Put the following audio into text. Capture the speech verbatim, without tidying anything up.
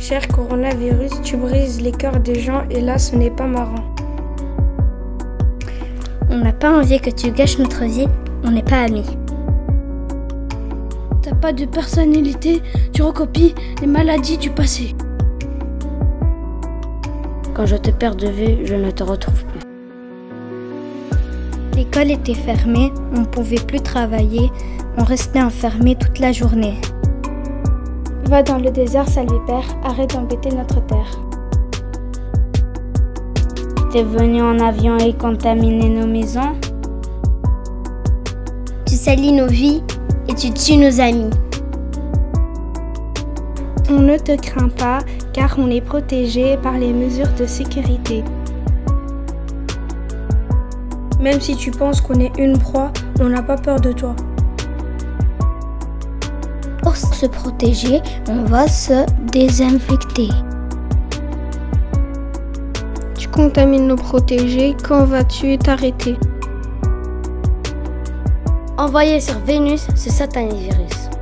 Cher coronavirus, tu brises les cœurs des gens et là, ce n'est pas marrant. On n'a pas envie que tu gâches notre vie, on n'est pas amis. T'as pas de personnalité, tu recopies les maladies du passé. Quand je te perds de vue, je ne te retrouve plus. L'école était fermée, on ne pouvait plus travailler, on restait enfermé toute la journée. Va dans le désert, salvipère, arrête d'embêter notre terre. T'es venu en avion et contaminer nos maisons. Tu salis nos vies et tu tues nos amis. On ne te craint pas car on est protégé par les mesures de sécurité. Même si tu penses qu'on est une proie, on n'a pas peur de toi. Pour se protéger, on va se désinfecter. Tu contamines nos protégés, quand vas-tu t'arrêter? Envoyé sur Vénus ce satané virus.